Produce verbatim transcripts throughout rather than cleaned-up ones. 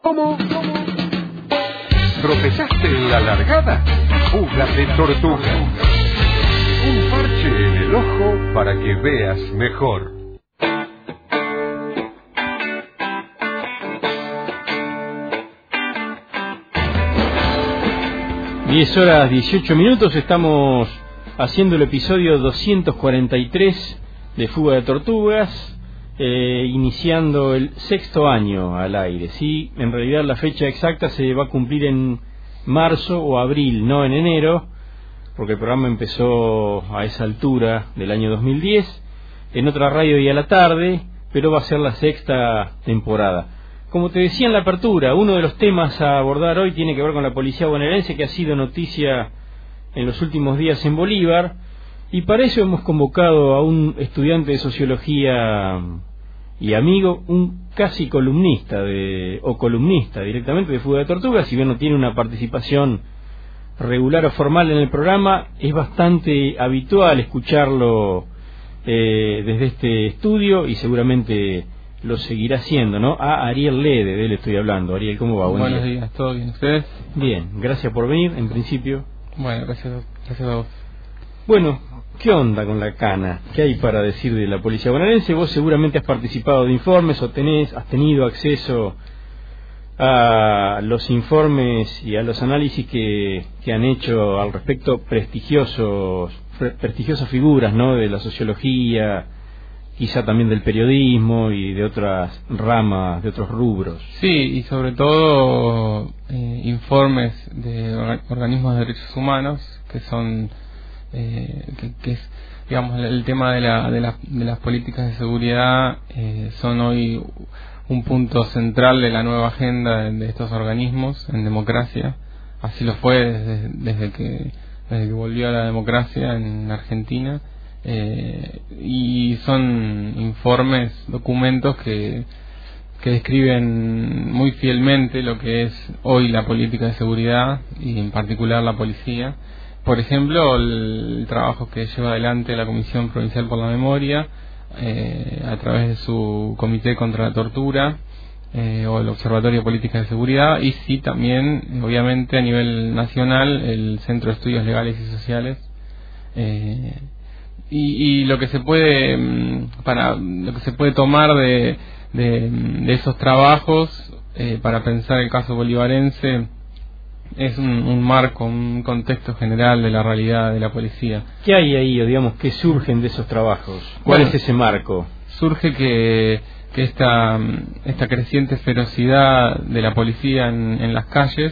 ¿Cómo? ¿Tropezaste en la largada? Fuga de tortuga. Un parche en el ojo para que veas mejor. diez horas dieciocho minutos, estamos haciendo el episodio doscientos cuarenta y tres de Fuga de Tortugas, eh, iniciando el sexto año al aire. Sí, en realidad la fecha exacta se va a cumplir en marzo o abril, no en enero, porque el programa empezó a esa altura del año dos mil diez, en otra radio y a la tarde, pero va a ser la sexta temporada. Como te decía en la apertura, uno de los temas a abordar hoy tiene que ver con la policía bonaerense, que ha sido noticia en los últimos días en Bolívar, y para eso hemos convocado a un estudiante de sociología y amigo, un casi columnista de, o columnista directamente de Fuga de Tortugas. Si bien no tiene una participación regular o formal en el programa, es bastante habitual escucharlo eh, desde este estudio y seguramente lo seguirá haciendo, ¿no? A Ariel Lede, de él estoy hablando. Ariel, ¿cómo va? Buen Buenos día. días, ¿todo bien? ¿Ustedes? Bien, gracias por venir, en principio. Bueno, gracias, gracias a vos. Bueno, ¿qué onda con la cana? ¿Qué hay para decir de la policía bonaerense? Vos seguramente has participado de informes o tenés, has tenido acceso a los informes y a los análisis que, que han hecho al respecto prestigiosos, prestigiosas figuras, ¿no? De la sociología, quizá también del periodismo y de otras ramas, de otros rubros. Sí, y sobre todo eh, informes de organismos de derechos humanos, que son, eh, que, que es, digamos, el tema de, la, de, la, de las políticas de seguridad, eh, son hoy un punto central de la nueva agenda de, de estos organismos en democracia. Así lo fue desde, desde que desde que volvió a la democracia en Argentina. Eh, y son informes, documentos que, que describen muy fielmente lo que es hoy la política de seguridad y en particular la policía. Por ejemplo, el, el trabajo que lleva adelante la Comisión Provincial por la Memoria eh, a través de su Comité contra la Tortura eh, o el Observatorio de Políticas de Seguridad, y sí también, obviamente, a nivel nacional, el Centro de Estudios Legales y Sociales. Eh, Y, y lo que se puede para lo que se puede tomar de, de, de esos trabajos eh, para pensar el caso bolivarense es un, un marco, un contexto general de la realidad de la policía. ¿Qué hay ahí, o digamos, qué surgen de esos trabajos? ¿Cuál Bueno, es ese marco? Surge que, que esta, esta creciente ferocidad de la policía en, en las calles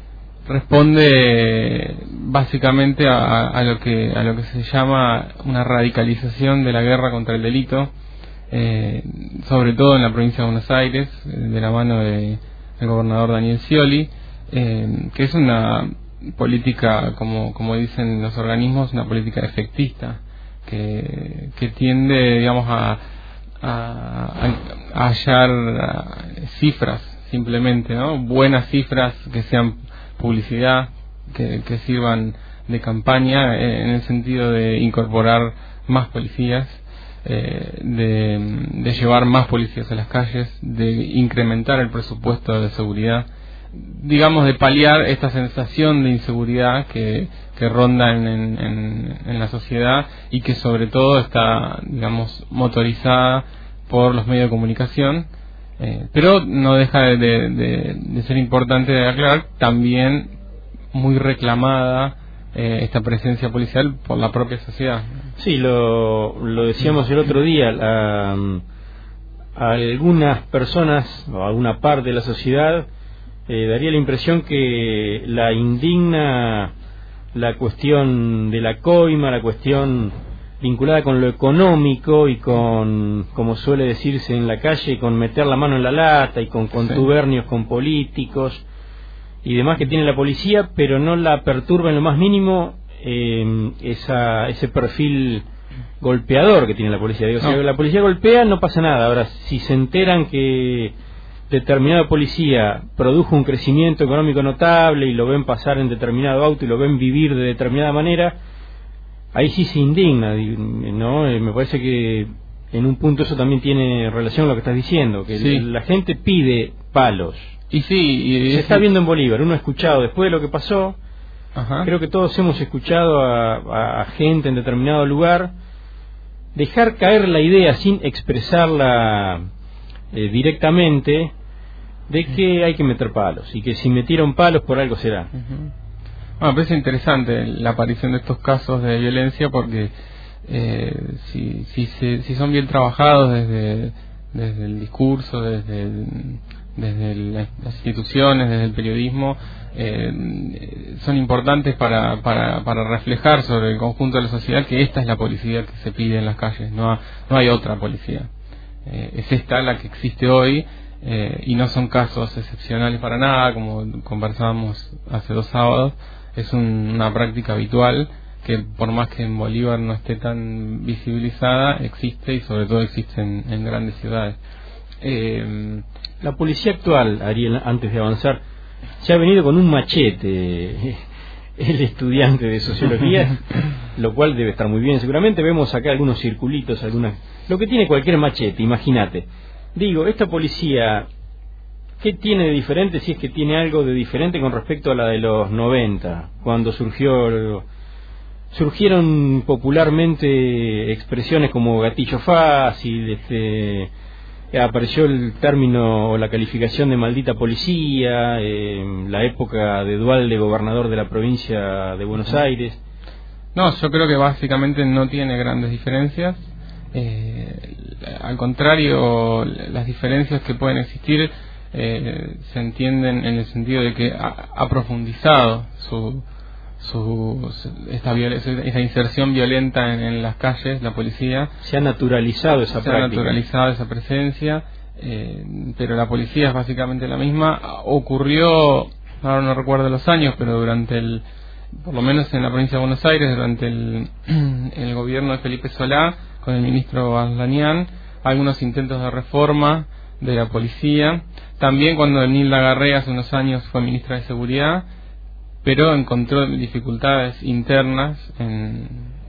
responde básicamente a, a lo que a lo que se llama una radicalización de la guerra contra el delito, eh, sobre todo en la provincia de Buenos Aires, de la mano de, del gobernador Daniel Scioli, eh, que es una política, como como dicen los organismos, una política efectista que que tiende, digamos, a a, a hallar cifras simplemente, ¿no? Buenas cifras que sean publicidad, que, que sirvan de campaña, eh, en el sentido de incorporar más policías, eh, de, de llevar más policías a las calles, de incrementar el presupuesto de seguridad, digamos, de paliar esta sensación de inseguridad que, que ronda en, en, en la sociedad y que sobre todo está, digamos, motorizada por los medios de comunicación. Eh, pero no deja de, de, de, de ser importante de aclarar, también muy reclamada eh, esta presencia policial por la propia sociedad. Sí, lo, lo decíamos el otro día, a, a algunas personas o a alguna parte de la sociedad eh, daría la impresión que la indigna la cuestión de la coima, la cuestión vinculada con lo económico y con, como suele decirse en la calle, con meter la mano en la lata y con contubernios con políticos y demás que tiene la policía, pero no la perturba en lo más mínimo eh, esa, ese perfil golpeador que tiene la policía. Digo, no. Si la policía golpea no pasa nada. Ahora, si se enteran que determinada policía produjo un crecimiento económico notable y lo ven pasar en determinado auto y lo ven vivir de determinada manera, ahí sí se indigna, ¿no? Me parece que en un punto eso también tiene relación con lo que estás diciendo, que sí. La gente pide palos, Y sí, y se está viendo en Bolívar. Uno ha escuchado, después de lo que pasó, Ajá. creo que todos hemos escuchado a, a, a gente en determinado lugar dejar caer la idea sin expresarla eh, directamente de que hay que meter palos y que si metieron palos por algo será. Uh-huh. Bueno, me parece interesante la aparición de estos casos de violencia porque eh, si, si, se, si son bien trabajados desde, desde el discurso, desde, el, desde las instituciones, desde el periodismo, eh, son importantes para, para, para reflejar sobre el conjunto de la sociedad que esta es la policía que se pide en las calles, no, ha, no hay otra policía. Eh, es esta la que existe hoy. Eh, y no son casos excepcionales para nada, como conversábamos hace dos sábados, es un, una práctica habitual que por más que en Bolívar no esté tan visibilizada, existe y sobre todo existe en, en grandes ciudades. Eh, la policía actual, Ariel, antes de avanzar, se ha venido con un machete, el estudiante de sociología, lo cual debe estar muy bien. Seguramente vemos acá algunos circulitos, algunas, lo que tiene cualquier machete, imagínate. Digo, esta policía, ¿qué tiene de diferente, si es que tiene algo de diferente con respecto a la de los noventa, cuando surgió surgieron popularmente expresiones como gatillo fácil, este, apareció el término o la calificación de maldita policía, eh, la época de Duhalde, gobernador de la provincia de Buenos Aires? No, yo creo que básicamente no tiene grandes diferencias. Eh, al contrario, las diferencias que pueden existir eh, se entienden en el sentido de que ha, ha profundizado su, su, esta, esta inserción violenta en, en las calles, la policía. Se ha naturalizado esa se práctica. ha naturalizado esa presencia, eh, pero la policía es básicamente la misma. Ocurrió, ahora no recuerdo los años, pero durante el, por lo menos en la provincia de Buenos Aires, durante el, el gobierno de Felipe Solá, con el ministro Aslanian, algunos intentos de reforma de la policía. También cuando Nilda Garré hace unos años fue ministra de Seguridad, pero encontró dificultades internas en,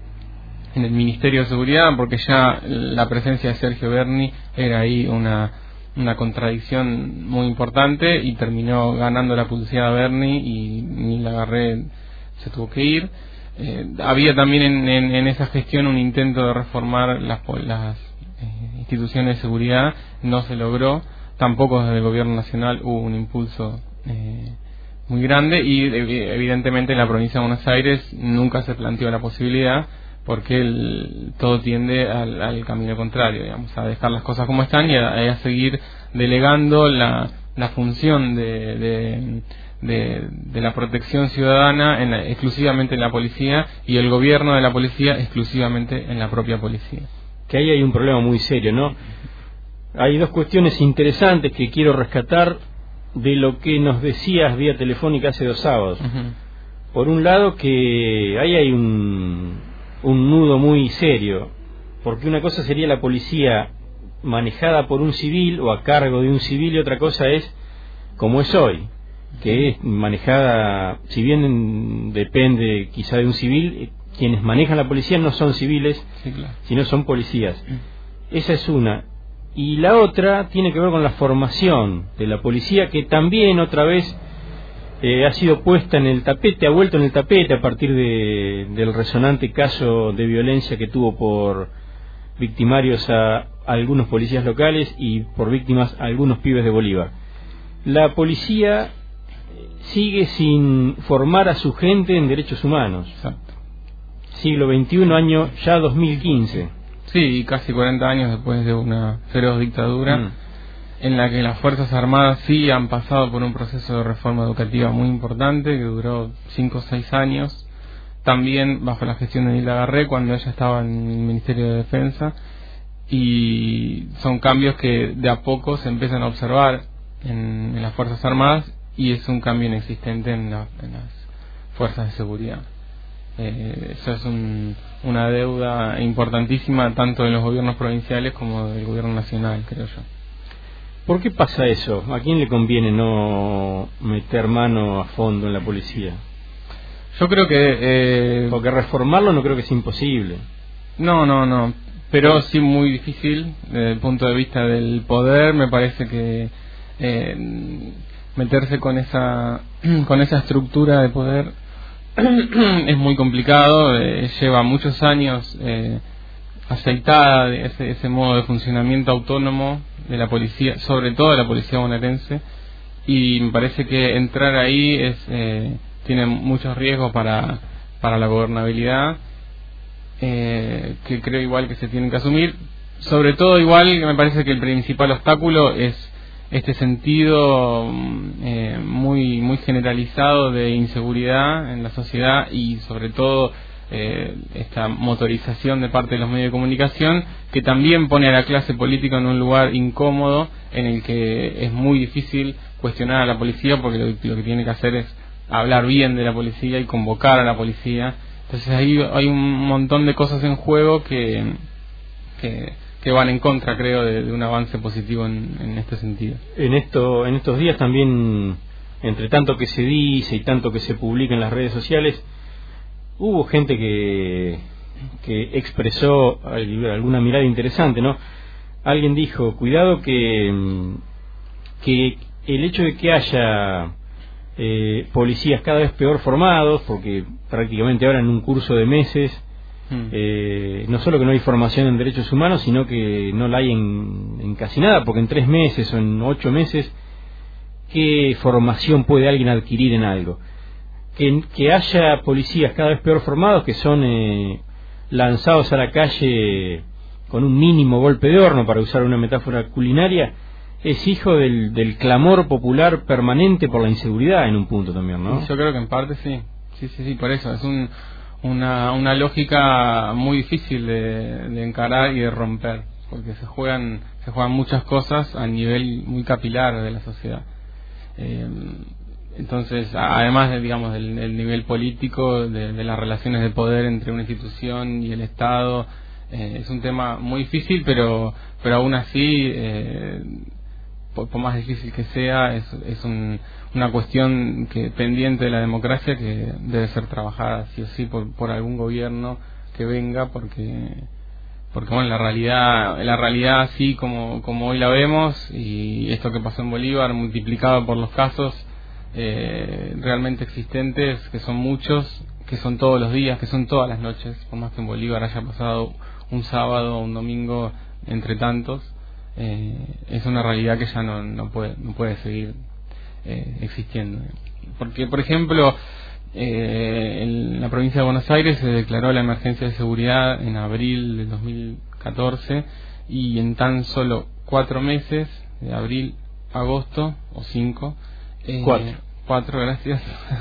en el Ministerio de Seguridad, porque ya la presencia de Sergio Berni era ahí una, una contradicción muy importante y terminó ganando la publicidad a Berni y Nilda Garré se tuvo que ir. Eh, había también en, en, en esa gestión un intento de reformar las, las eh, instituciones de seguridad, no se logró, tampoco desde el gobierno nacional hubo un impulso eh, muy grande y evidentemente en la provincia de Buenos Aires nunca se planteó la posibilidad porque el, todo tiende al, al camino contrario, digamos, a dejar las cosas como están y a, a seguir delegando la, la función de, de De, de la protección ciudadana en la, exclusivamente en la policía y el gobierno de la policía exclusivamente en la propia policía. Que ahí hay un problema muy serio, ¿no? Hay dos cuestiones interesantes que quiero rescatar de lo que nos decías vía telefónica hace dos sábados. Uh-huh. Por un lado, que ahí hay un, un nudo muy serio, porque una cosa sería la policía manejada por un civil o a cargo de un civil y otra cosa es como es hoy, que es manejada, si bien depende quizá de un civil, quienes manejan la policía no son civiles, sí, claro, sino son policías. Esa es una. Y la otra tiene que ver con la formación de la policía, que también otra vez eh, ha sido puesta en el tapete, ha vuelto en el tapete a partir de, del resonante caso de violencia que tuvo por victimarios a, a algunos policías locales y por víctimas a algunos pibes de Bolívar. La policía sigue sin formar a su gente en derechos humanos. Exacto. Siglo veintiuno, año ya dos mil quince. Sí, casi cuarenta años después de una feroz dictadura, mm. en la que las Fuerzas Armadas sí han pasado por un proceso de reforma educativa muy importante, que duró cinco o seis años, también bajo la gestión de Nilda Garré, cuando ella estaba en el Ministerio de Defensa, y son cambios que de a poco se empiezan a observar en, en las Fuerzas Armadas, y es un cambio inexistente en, la, en las fuerzas de seguridad. Eh, eso es un, una deuda importantísima tanto de los gobiernos provinciales como del gobierno nacional, creo yo. ¿Por qué pasa eso? ¿A quién le conviene no meter mano a fondo en la policía? Yo creo que... Eh, Porque reformarlo no creo que sea imposible. No, no, no. Pero sí muy difícil desde el punto de vista del poder. Me parece que... Eh, meterse con esa con esa estructura de poder es muy complicado, eh, lleva muchos años eh, aceitada de ese, ese modo de funcionamiento autónomo de la policía, sobre todo de la policía bonaerense, y me parece que entrar ahí es eh, tiene muchos riesgos para para la gobernabilidad, eh, que creo igual que se tienen que asumir. Sobre todo igual me parece que el principal obstáculo es este sentido eh, muy muy generalizado de inseguridad en la sociedad, y sobre todo eh, esta motorización de parte de los medios de comunicación, que también pone a la clase política en un lugar incómodo en el que es muy difícil cuestionar a la policía, porque lo, lo que tiene que hacer es hablar bien de la policía y convocar a la policía. Entonces ahí hay un montón de cosas en juego que que, que van en contra, creo, de, de un avance positivo en, en este sentido. En esto en estos días también, entre tanto que se dice y tanto que se publica en las redes sociales, hubo gente que que expresó alguna mirada interesante, ¿no? Alguien dijo, cuidado que que el hecho de que haya eh, policías cada vez peor formados, porque prácticamente ahora en un curso de meses mm. eh, no solo que no hay formación en derechos humanos, sino que no la hay en, en casi nada, porque en tres meses o en ocho meses, ¿qué formación puede alguien adquirir en algo? Que, que haya policías cada vez peor formados, que son eh, lanzados a la calle con un mínimo golpe de horno, para usar una metáfora culinaria, es hijo del, del clamor popular permanente por la inseguridad en un punto también, ¿no? Yo creo que en parte sí, sí, sí, sí, por eso es un, una, una lógica muy difícil de, de encarar y de romper, porque se juegan, se juegan muchas cosas a nivel muy capilar de la sociedad. Eh, entonces, además de, digamos, del, del nivel político, de, de las relaciones de poder entre una institución y el Estado, eh, es un tema muy difícil, pero, pero aún así, eh, por, por más difícil que sea, es, es un, una cuestión que pendiente de la democracia, que debe ser trabajada sí o sí por, por algún gobierno que venga, porque porque bueno, la realidad la realidad así como como hoy la vemos, y esto que pasó en Bolívar multiplicado por los casos eh, realmente existentes, que son muchos, que son todos los días, que son todas las noches, por más que en Bolívar haya pasado un sábado o un domingo entre tantos, eh, es una realidad que ya no, no puede no puede seguir eh, existiendo. Porque, por ejemplo, eh, en la provincia de Buenos Aires se declaró la emergencia de seguridad en abril del dos mil catorce, y en tan solo cuatro meses, de abril a agosto, o cinco, eh, cuatro, cuatro, gracias.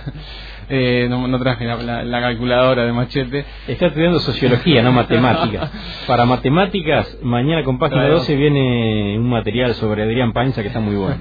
Eh, no, no traje la, la, la calculadora de machete. Está estudiando sociología, no matemáticas. Para matemáticas, mañana con página claro. doce viene un material sobre Adrián Painza que está muy bueno.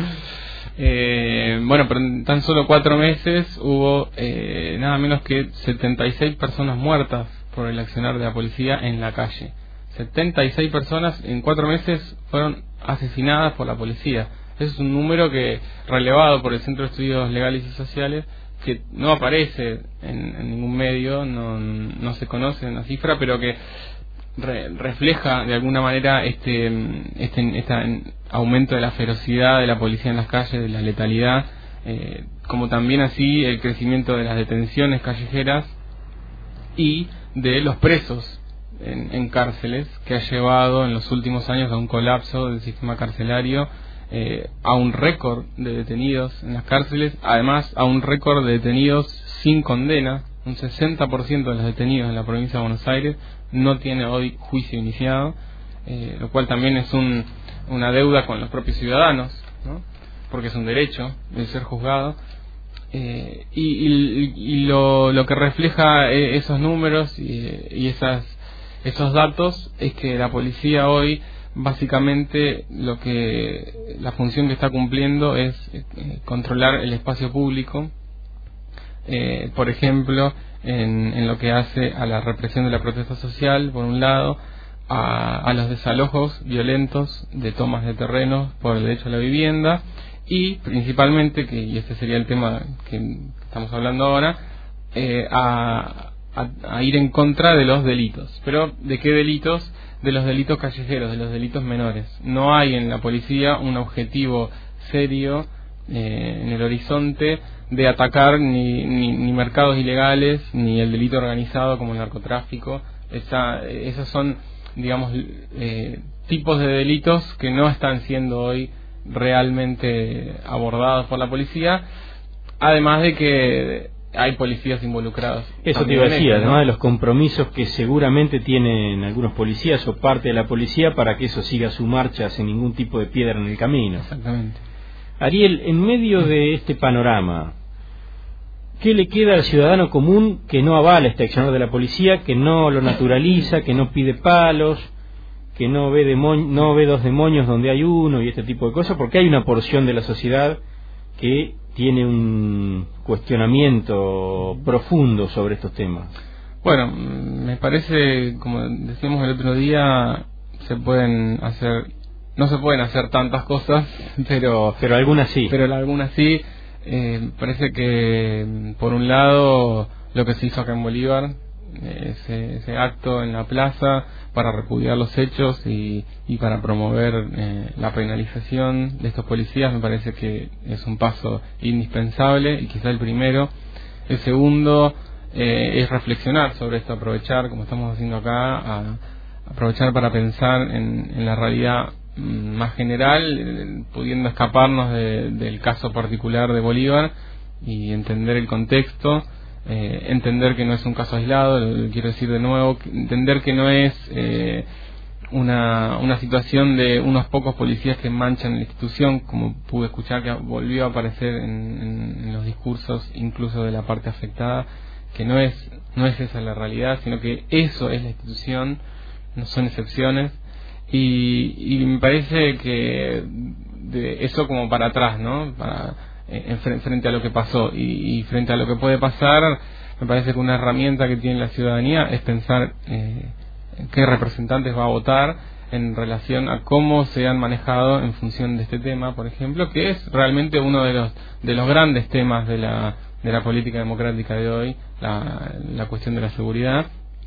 eh, bueno, pero en tan solo cuatro meses hubo eh, nada menos que setenta y seis personas muertas por el accionar de la policía en la calle. setenta y seis personas en cuatro meses fueron asesinadas por la policía. Ese es un número que, relevado por el Centro de Estudios Legales y Sociales, que no aparece en, en ningún medio, no, no se conoce una cifra, pero que re, refleja de alguna manera este, este, este aumento de la ferocidad de la policía en las calles, de la letalidad, eh, como también así el crecimiento de las detenciones callejeras y de los presos en, en cárceles, que ha llevado en los últimos años a un colapso del sistema carcelario, Eh, a un récord de detenidos en las cárceles, además a un récord de detenidos sin condena. Un sesenta por ciento de los detenidos en la provincia de Buenos Aires no tiene hoy juicio iniciado, eh, lo cual también es un, una deuda con los propios ciudadanos, ¿no? Porque es un derecho el ser juzgado, eh, y, y, y lo, lo que refleja esos números y, y esas, esos datos es que la policía hoy, básicamente, lo que la función que está cumpliendo es eh, controlar el espacio público, eh, por ejemplo, en, en lo que hace a la represión de la protesta social, por un lado, a, a los desalojos violentos de tomas de terrenos por el derecho a la vivienda, y principalmente, que y este sería el tema que estamos hablando ahora, eh, a, a, a ir en contra de los delitos. Pero, ¿de qué delitos? De los delitos callejeros, de los delitos menores. No hay en la policía un objetivo serio eh, en el horizonte de atacar ni, ni, ni mercados ilegales, ni el delito organizado como el narcotráfico. Esa, esos son, digamos, eh, tipos de delitos que no están siendo hoy realmente abordados por la policía, además de que hay policías involucrados. Eso te iba a decir, además, ¿no?, de los compromisos que seguramente tienen algunos policías o parte de la policía para que eso siga su marcha sin ningún tipo de piedra en el camino. Exactamente. Ariel, en medio de este panorama, ¿qué le queda al ciudadano común que no avala este accionar de la policía, que no lo naturaliza, que no pide palos, que no ve demo- no ve dos demonios donde hay uno y este tipo de cosas? Porque hay una porción de la sociedad que tiene un cuestionamiento profundo sobre estos temas. Bueno, me parece, como decíamos el otro día, se pueden hacer, no se pueden hacer tantas cosas, pero pero algunas sí. Pero algunas sí. Eh, parece que, por un lado, lo que se hizo acá en Bolívar, ese, ese acto en la plaza para repudiar los hechos y, y para promover eh, la penalización de estos policías, me parece que es un paso indispensable y quizá el primero. El segundo eh, es reflexionar sobre esto, aprovechar, como estamos haciendo acá, a, aprovechar para pensar en, en la realidad más general, pudiendo escaparnos de, del caso particular de Bolívar y entender el contexto, eh, entender que no es un caso aislado, lo quiero decir de nuevo, entender que no es eh, una, una situación de unos pocos policías que manchan la institución, como pude escuchar que volvió a aparecer en, en, en los discursos incluso de la parte afectada, que no es, no es esa la realidad, sino que eso es la institución, no son excepciones. Y, y me parece que de eso como para atrás, ¿no? Para, en, frente a lo que pasó y, y frente a lo que puede pasar, me parece que una herramienta que tiene la ciudadanía es pensar eh, qué representantes va a votar en relación a cómo se han manejado en función de este tema, por ejemplo, que es realmente uno de los de los grandes temas de la de la política democrática de hoy, la, la cuestión de la seguridad.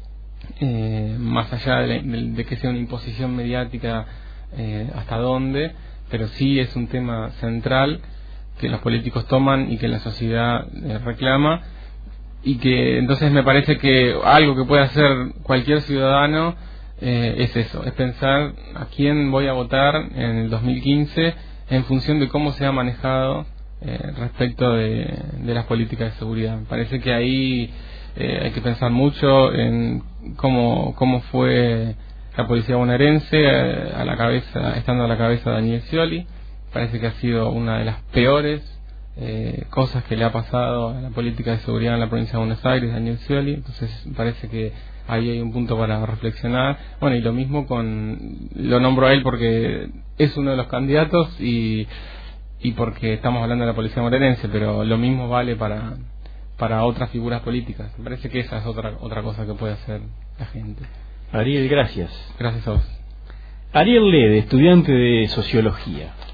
Eh, más allá de, de, de que sea una imposición mediática eh, hasta dónde, pero sí es un tema central que los políticos toman y que la sociedad eh, reclama, y que entonces me parece que algo que puede hacer cualquier ciudadano eh, es eso, es pensar a quién voy a votar en el dos mil quince en función de cómo se ha manejado eh, respecto de, de las políticas de seguridad. Me parece que ahí Eh, hay que pensar mucho en cómo cómo fue la policía bonaerense eh, a la cabeza, estando a la cabeza de Daniel Scioli. Parece que ha sido una de las peores eh, cosas que le ha pasado a la política de seguridad en la provincia de Buenos Aires, Daniel Scioli. Entonces parece que ahí hay un punto para reflexionar. Bueno, y lo mismo con, lo nombro a él porque es uno de los candidatos y y porque estamos hablando de la policía bonaerense, pero lo mismo vale para para otras figuras políticas. Me parece que esa es otra otra cosa que puede hacer la gente. Ariel, gracias. Gracias a vos. Ariel Lede, estudiante de Sociología.